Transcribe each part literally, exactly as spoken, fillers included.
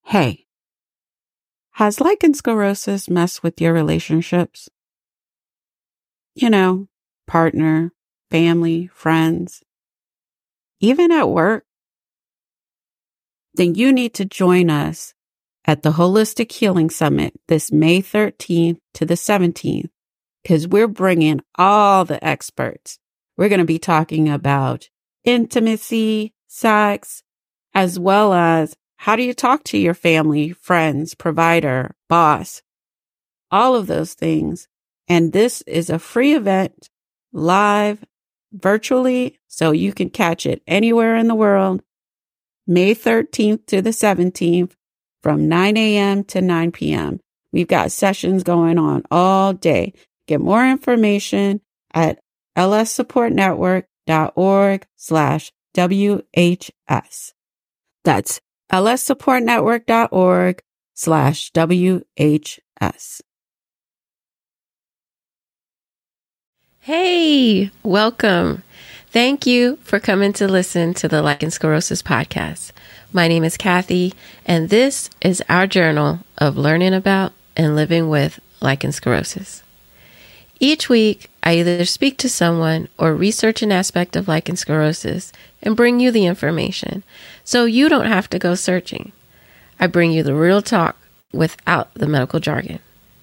Hey, has lichen sclerosis messed with your relationships? You know, partner, family, friends, even at work? Then you need to join us at the Holistic Healing Summit this May thirteenth to the seventeenth, because we're bringing all the experts. We're going to be talking about intimacy, sex, as well as how do you talk to your family, friends, provider, boss, all of those things. And this is a free event, live, virtually, so you can catch it anywhere in the world, May thirteenth to the seventeenth from nine a.m. to nine p.m. We've got sessions going on all day. Get more information at lssupportnetwork.org slash WHS. That's lssupportnetwork.org slash WHS. Hey, welcome. Thank you for coming to listen to the Lichen Sclerosis podcast. My name is Kathy, and this is our journal of learning about and living with lichen sclerosis. Each week, I either speak to someone or research an aspect of lichen sclerosis and bring you the information, so you don't have to go searching. I bring you the real talk without the medical jargon.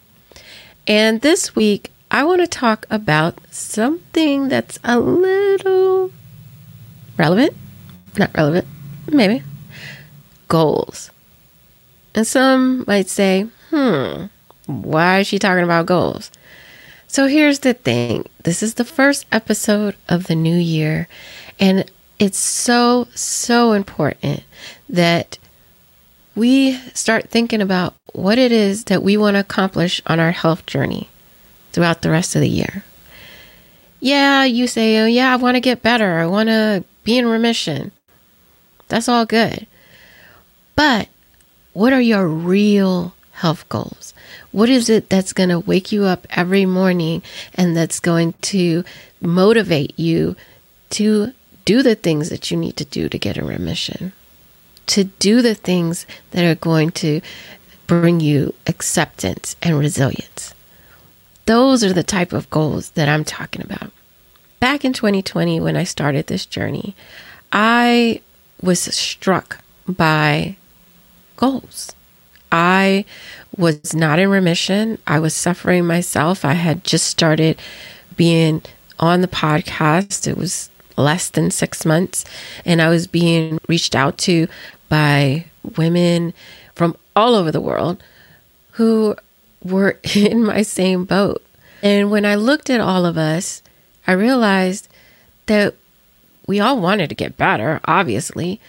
And this week, I want to talk about something that's a little relevant, not relevant, maybe, goals. And some might say, hmm, why is she talking about goals? So here's the thing. This is the first episode of the new year, and it's so, so important that we start thinking about what it is that we want to accomplish on our health journey throughout the rest of the year. Yeah, you say, oh yeah, I want to get better. I want to be in remission. That's all good. But what are your real health goals? What is it that's going to wake you up every morning and that's going to motivate you to do the things that you need to do to get in remission? To do the things that are going to bring you acceptance and resilience. Those are the type of goals that I'm talking about. Back in twenty twenty, when I started this journey, I was struck by goals. I was not in remission. I was suffering myself. I had just started being on the podcast. It was less than six months, and I was being reached out to by women from all over the world who were in my same boat. And when I looked at all of us, I realized that we all wanted to get better, obviously,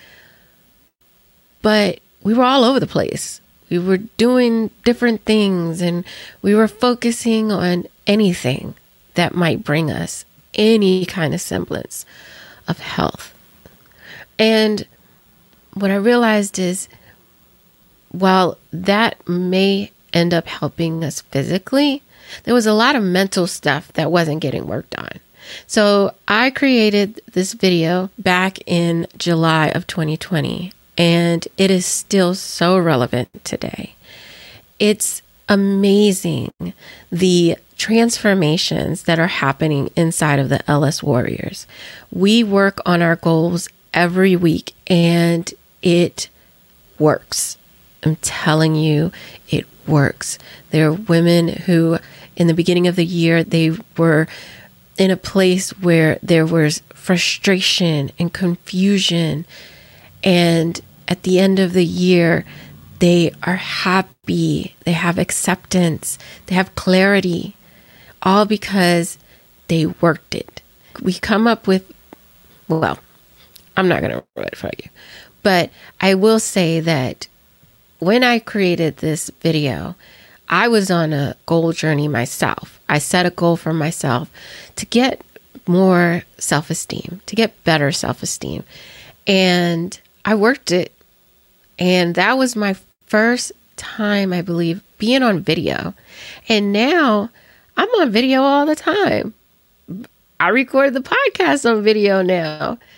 but we were all over the place. We were doing different things, and we were focusing on anything that might bring us any kind of semblance of health. And what I realized is, while that may end up helping us physically, there was a lot of mental stuff that wasn't getting worked on. So I created this video back in July of twenty twenty, and it is still so relevant today. It's amazing the transformations that are happening inside of the L S Warriors. We work on our goals every week, and it works. I'm telling you, it works. There are women who, in the beginning of the year, they were in a place where there was frustration and confusion. And at the end of the year, they are happy. They have acceptance. They have clarity, all because they worked it. We come up with, well, I'm not going to ruin it for you, but I will say that when I created this video, I was on a goal journey myself. I set a goal for myself to get more self-esteem, to get better self-esteem. And I worked it. And that was my first time, I believe, being on video. And now I'm on video all the time. I record the podcast on video now.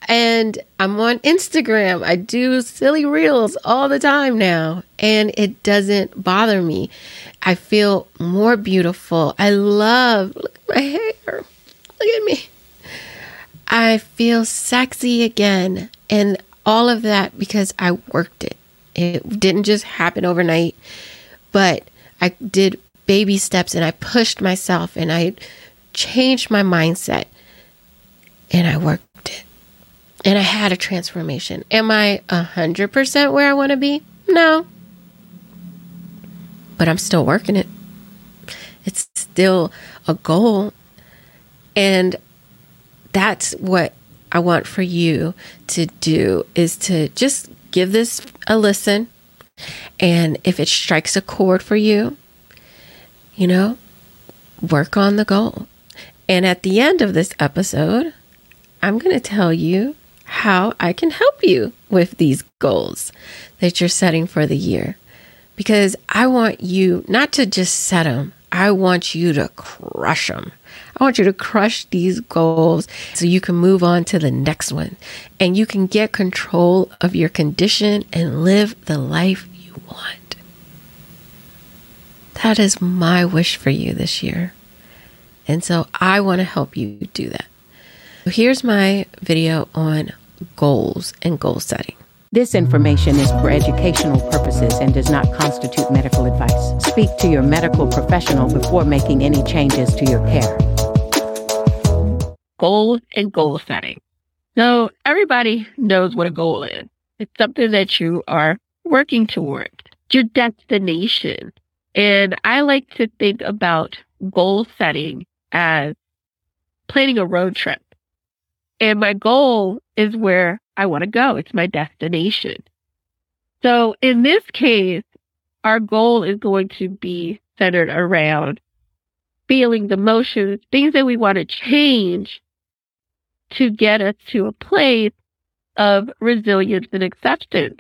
And I'm on Instagram. I do silly reels all the time now, and it doesn't bother me. I feel more beautiful. I love, look at my hair. Look at me. I feel sexy again. And all of that because I worked it. It didn't just happen overnight, but I did baby steps and I pushed myself and I changed my mindset and I worked it. And I had a transformation. Am I one hundred percent where I want to be? No. But I'm still working it. It's still a goal. And that's what I want for you to do, is to just give this a listen. And if it strikes a chord for you, you know, work on the goal. And at the end of this episode, I'm going to tell you how I can help you with these goals that you're setting for the year. Because I want you not to just set them. I want you to crush them. I want you to crush these goals so you can move on to the next one and you can get control of your condition and live the life you want. That is my wish for you this year. And so I want to help you do that. Here's my video on goals and goal setting. This information is for educational purposes and does not constitute medical advice. Speak to your medical professional before making any changes to your care. Goals and goal setting. So everybody knows what a goal is. It's something that you are working towards, your destination. And I like to think about goal setting as planning a road trip. And my goal is where I want to go. It's my destination. So in this case, our goal is going to be centered around feelings, emotions, things that we want to change to get us to a place of resilience and acceptance.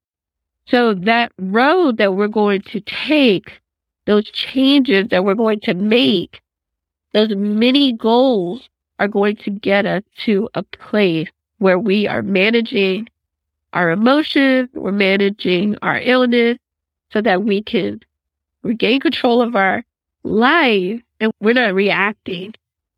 So that road that we're going to take, those changes that we're going to make, those mini goals are going to get us to a place where we are managing our emotions, we're managing our illness so that we can regain control of our life and we're not reacting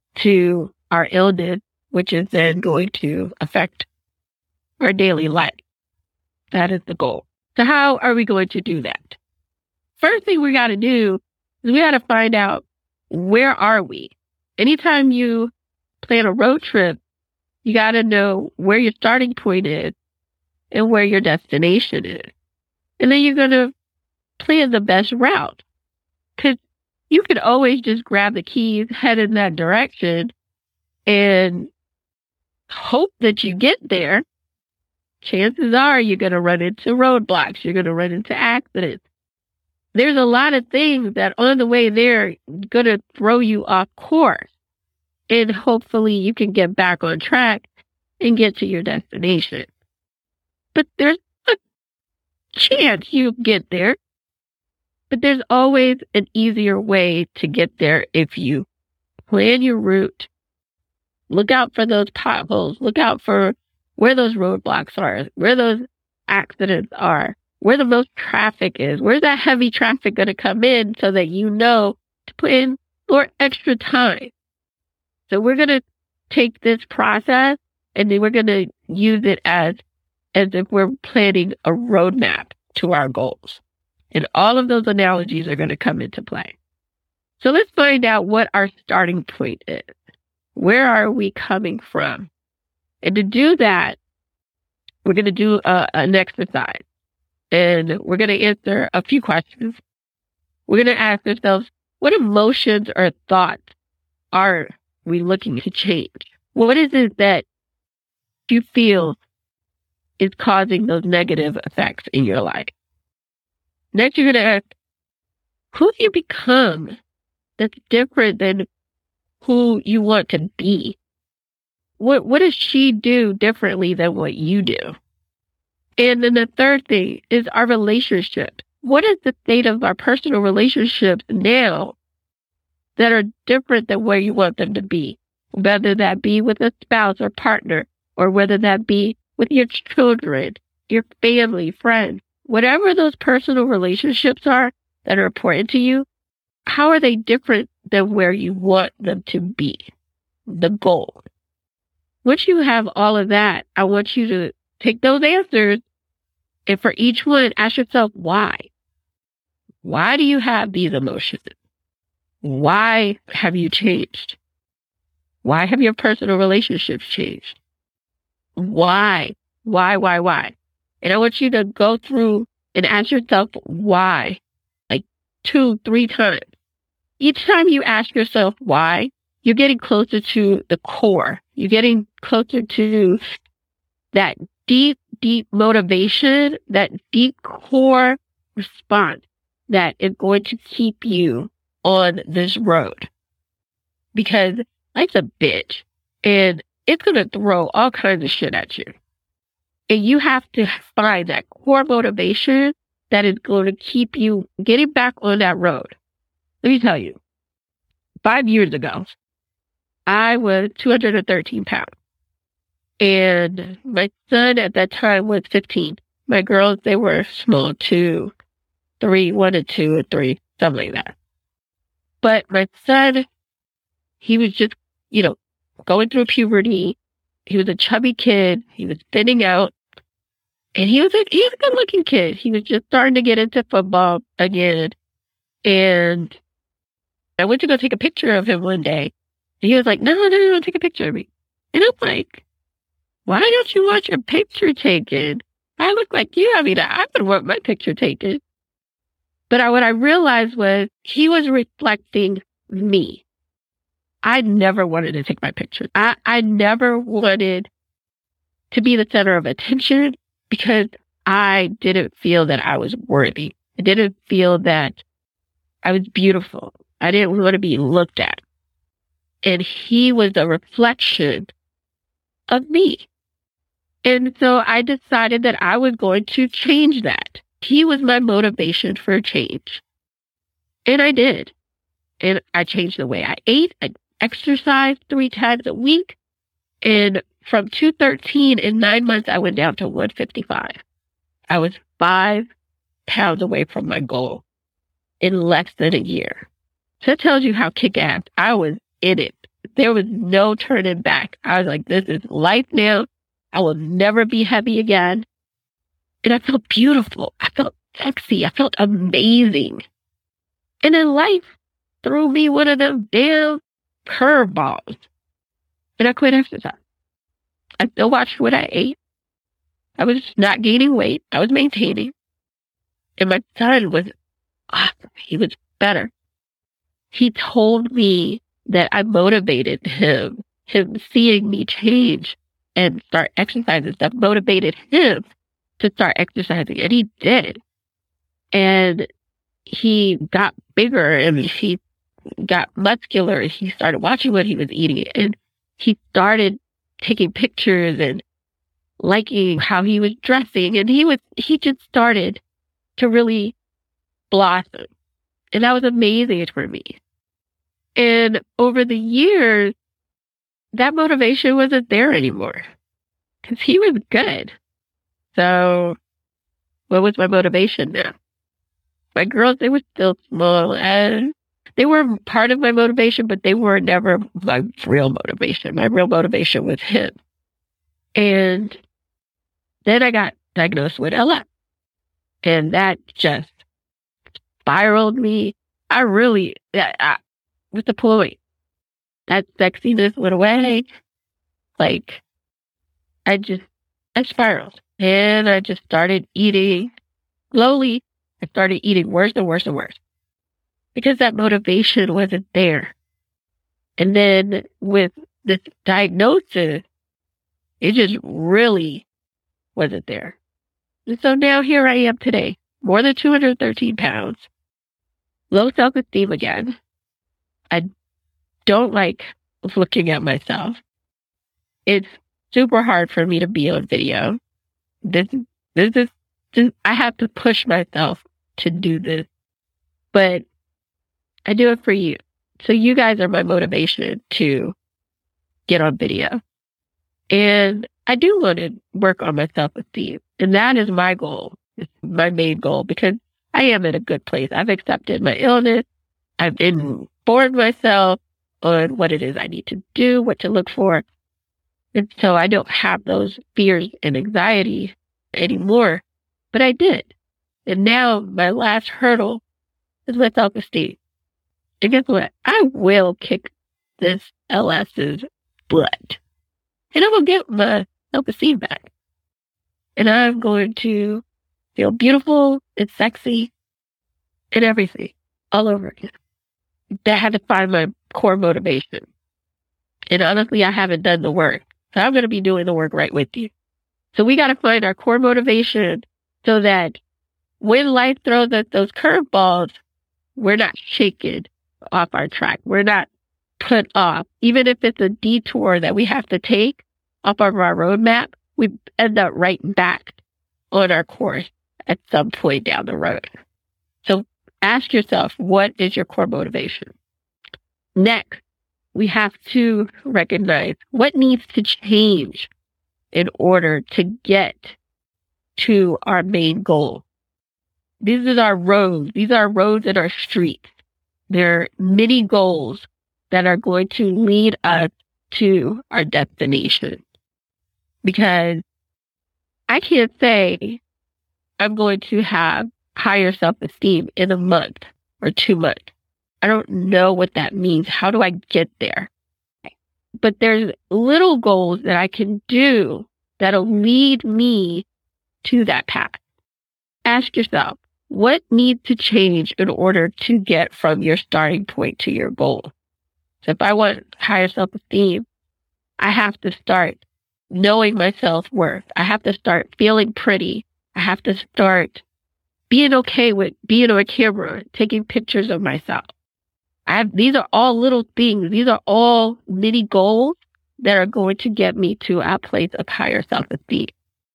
to our illness, which is then going to affect our daily life. That is the goal. So how are we going to do that? First thing we got to do is we got to find out, where are we? Anytime you plan a road trip, you got to know where your starting point is and where your destination is. And then you're going to plan the best route. Because you could always just grab the keys, head in that direction, and hope that you get there. Chances are you're going to run into roadblocks. You're going to run into accidents. There's a lot of things that on the way there going to throw you off course. And hopefully you can get back on track and get to your destination. But there's a chance you get there. But there's always an easier way to get there if you plan your route. Look out for those potholes. Look out for where those roadblocks are, where those accidents are, where the most traffic is. Where's that heavy traffic going to come in so that you know to put in more extra time. So we're going to take this process and then we're going to use it as, as if we're planning a roadmap to our goals. And all of those analogies are going to come into play. So let's find out what our starting point is. Where are we coming from? And to do that, we're going to do a, an exercise. And we're going to answer a few questions. We're going to ask ourselves, what emotions or thoughts are we looking to change? What is it that you feel is causing those negative effects in your life? Next, you're going to ask, who do you become that's different than who you want to be? What what does she do differently than what you do? And then the third thing is our relationship. What is the state of our personal relationships now that are different than where you want them to be? Whether that be with a spouse or partner, or whether that be with your children, your family, friends, whatever those personal relationships are that are important to you, how are they different than where you want them to be? The goal. Once you have all of that, I want you to take those answers and for each one, ask yourself why. Why do you have these emotions? Why have you changed? Why have your personal relationships changed? Why? Why, why, why? And I want you to go through and ask yourself why, like two, three times. Each time you ask yourself why, you're getting closer to the core. You're getting closer to that deep, deep motivation, that deep core response that is going to keep you on this road. Because life's a bitch and it's going to throw all kinds of shit at you. And you have to find that core motivation that is going to keep you getting back on that road. Let me tell you, five years ago, I was two hundred thirteen pounds. And my son at that time was fifteen. My girls, they were small, two, three, one and two or three, something like that. But my son, he was just, you know, going through puberty. He was a chubby kid. He was thinning out. And he was a, he was a good looking kid. He was just starting to get into football again. And I went to go take a picture of him one day. And he was like, no, no, no, no, take a picture of me. And I'm like, why don't you want your picture taken? I look like you. I mean, I would want my picture taken. But I, what I realized was he was reflecting me. I never wanted to take my picture. I, I never wanted to be the center of attention because I didn't feel that I was worthy. I didn't feel that I was beautiful. I didn't want to be looked at. And he was a reflection of me. And so I decided that I was going to change that. He was my motivation for change. And I did. And I changed the way I ate. I exercised three times a week. And from two thirteen in nine months, I went down to one fifty-five. I was five pounds away from my goal in less than a year. So that tells you how kick-ass I was in it. There was no turning back. I was like, this is life now. I will never be heavy again. And I felt beautiful. I felt sexy. I felt amazing. And then life threw me one of them damn curveballs. And I quit exercise. I still watched what I ate. I was not gaining weight. I was maintaining. And my son was awesome. He was better. He told me that I motivated him. Him seeing me change and start exercising stuff motivated him to start exercising. And he did. And he got bigger and he got muscular. And he started watching what he was eating. And he started taking pictures and liking how he was dressing. And he was, he just started to really blossom. And that was amazing for me. And over the years, that motivation wasn't there anymore because he was good. So what was my motivation now? My girls, they were still small and they were part of my motivation, but they were never my real motivation. My real motivation was him. And then I got diagnosed with L M. And that just spiraled me. I really, I, I, what's the point? That sexiness went away. Like, I just, I spiraled. And I just started eating slowly. I started eating worse and worse and worse. Because that motivation wasn't there. And then with this diagnosis, it just really wasn't there. And so now here I am today, more than two hundred thirteen pounds, low self-esteem again. I don't like looking at myself. It's super hard for me to be on video. This, this is, this, I have to push myself to do this, but I do it for you. So you guys are my motivation to get on video. And I do want to work on my self-esteem. And that is my goal. It's my main goal because I am in a good place. I've accepted my illness. I've informed myself on what it is I need to do, what to look for. And so I don't have those fears and anxiety anymore. But I did. And now my last hurdle is my self-esteem. And guess what? I will kick this LS's butt. And I will get my self-esteem back. And I'm going to feel beautiful and sexy and everything all over again. That had to find my core motivation. And honestly, I haven't done the work. So I'm going to be doing the work right with you. So we got to find our core motivation so that when life throws us those curveballs, we're not shaken off our track. We're not put off. Even if it's a detour that we have to take off of our roadmap, we end up right back on our course at some point down the road. So ask yourself, what is your core motivation? Next, we have to recognize what needs to change in order to get to our main goal. These are our roads. These are our roads and our streets. They're mini goals that are going to lead us to our destination. Because I can't say I'm going to have higher self-esteem in a month or two months. I don't know what that means. How do I get there? But there's little goals that I can do that'll lead me to that path. Ask yourself, what needs to change in order to get from your starting point to your goal? So if I want higher self-esteem, I have to start knowing my self-worth. I have to start feeling pretty. I have to start being okay with being on camera, taking pictures of myself. I have, these are all little things. These are all mini goals that are going to get me to a place of higher self-esteem.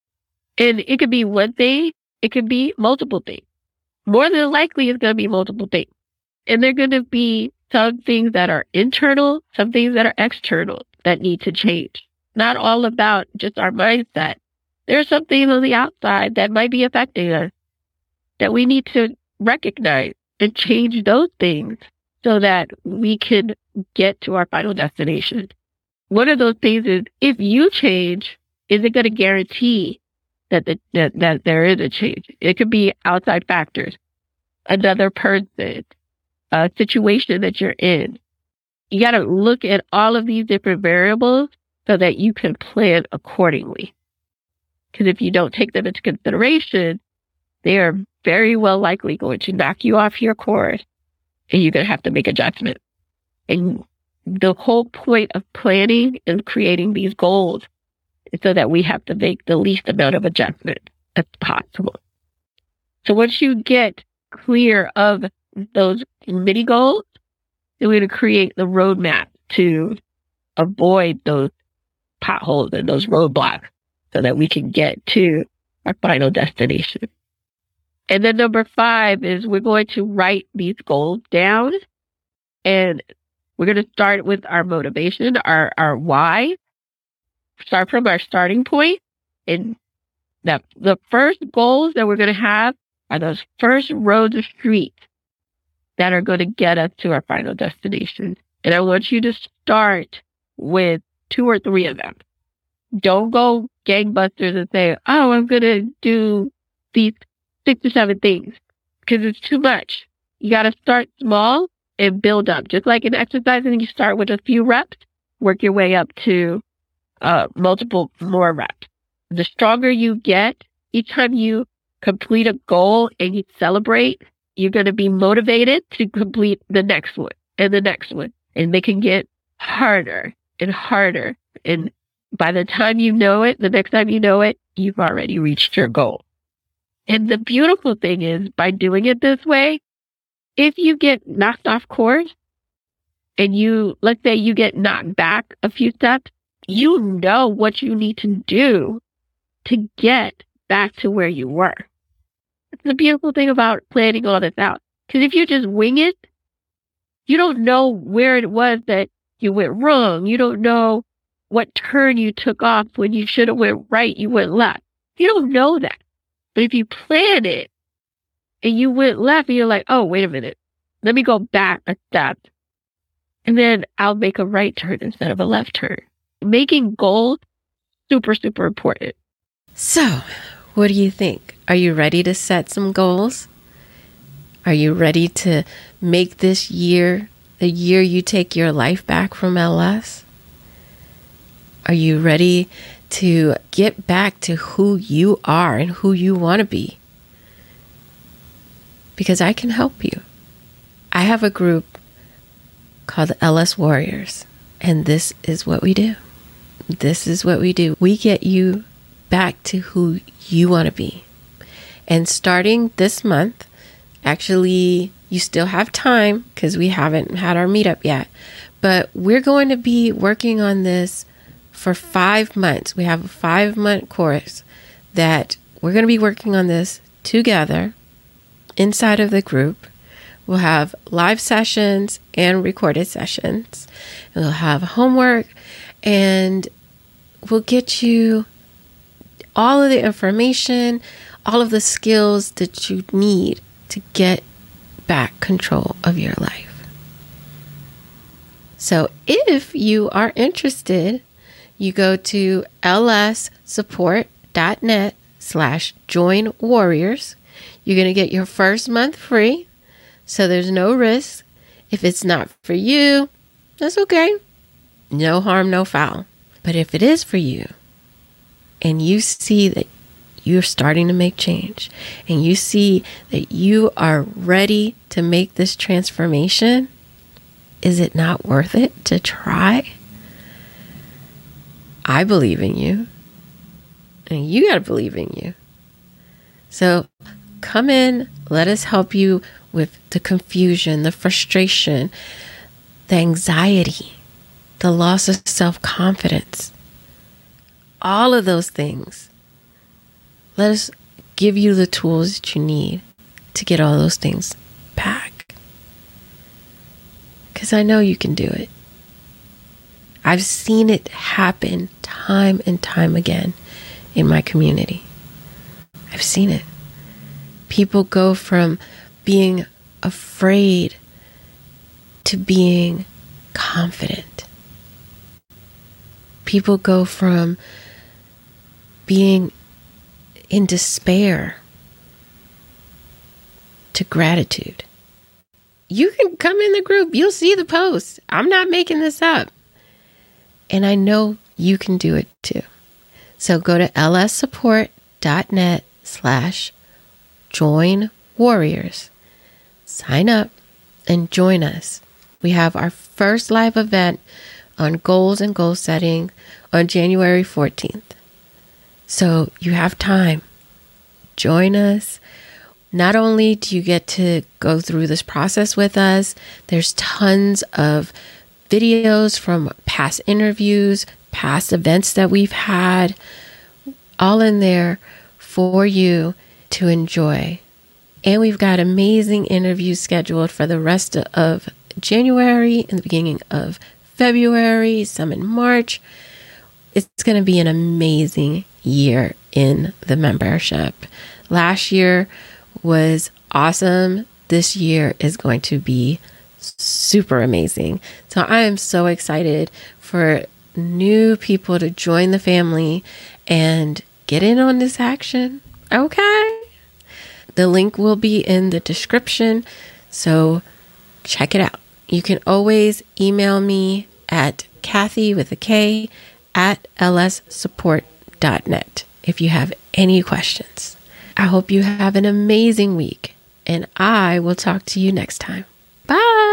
And it could be one thing. It could be multiple things. More than likely, it's going to be multiple things. And they're going to be some things that are internal, some things that are external that need to change. Not all about just our mindset. There are some things on the outside that might be affecting us that we need to recognize and change those things so that we can get to our final destination. One of those things is, if you change, is it going to guarantee that, the, that that there is a change? It could be outside factors, another person, a situation that you're in. You got to look at all of these different variables so that you can plan accordingly. Because if you don't take them into consideration, they are very well likely going to knock you off your course, and you're going to have to make adjustments. And the whole point of planning and creating these goals is so that we have to make the least amount of adjustment as possible. So once you get clear of those mini goals, then we're going to create the roadmap to avoid those potholes and those roadblocks so that we can get to our final destination. And then number five is we're going to write these goals down, and we're going to start with our motivation, our, our why. Start from our starting point. And that the first goals that we're going to have are those first roads or streets that are going to get us to our final destination. And I want you to start with two or three of them. Don't go gangbusters and say, oh, I'm going to do these six or seven things, because it's too much. You got to start small and build up. Just like in exercising, you start with a few reps, work your way up to uh, multiple more reps. The stronger you get, each time you complete a goal and you celebrate, you're going to be motivated to complete the next one and the next one. And they can get harder and harder. And by the time you know it, the next time you know it, you've already reached your goal. And the beautiful thing is, by doing it this way, if you get knocked off course and you, let's say you get knocked back a few steps, you know what you need to do to get back to where you were. It's the beautiful thing about planning all this out. Because if you just wing it, you don't know where it was that you went wrong. You don't know what turn you took off when you should have went right, you went left. You don't know that. But if you plan it and you went left and you're like, oh, wait a minute, let me go back a step and then I'll make a right turn instead of a left turn. Making goals, super, super important. So, what do you think? Are you ready to set some goals? Are you ready to make this year the year you take your life back from L S? Are you ready to get back to who you are and who you want to be? Because I can help you. I have a group called the L S Warriors, and this is what we do. This is what we do. We get you back to who you want to be. And starting this month, actually, you still have time because we haven't had our meetup yet, but we're going to be working on this for five months. We have a five month course that we're going to be working on this together inside of the group. We'll have live sessions and recorded sessions. And we'll have homework, and we'll get you all of the information, all of the skills that you need to get back control of your life. So if you are interested, you go to lssupport.net slash join warriors. You're going to get your first month free. So there's no risk. If it's not for you, that's okay. No harm, no foul. But if it is for you, and you see that you're starting to make change, and you see that you are ready to make this transformation, is it not worth it to try? I believe in you, and you got to believe in you. So come in, let us help you with the confusion, the frustration, the anxiety, the loss of self-confidence, all of those things. Let us give you the tools that you need to get all those things back. Because I know you can do it. I've seen it happen time and time again in my community. I've seen it. People go from being afraid to being confident. People go from being in despair to gratitude. You can come in the group. You'll see the post. I'm not making this up. And I know you can do it too. So go to lssupport.net slash join warriors. Sign up and join us. We have our first live event on goals and goal setting on January fourteenth. So you have time. Join us. Not only do you get to go through this process with us, there's tons of videos from past interviews, past events that we've had, all in there for you to enjoy. And we've got amazing interviews scheduled for the rest of January and the beginning of February, some in March. It's going to be an amazing year in the membership. Last year was awesome. This year is going to be super amazing. So I am so excited for new people to join the family and get in on this action. Okay. The link will be in the description, so check it out. You can always email me at Kathy with a K at lssupport.net if you have any questions. I hope you have an amazing week, and I will talk to you next time. Bye.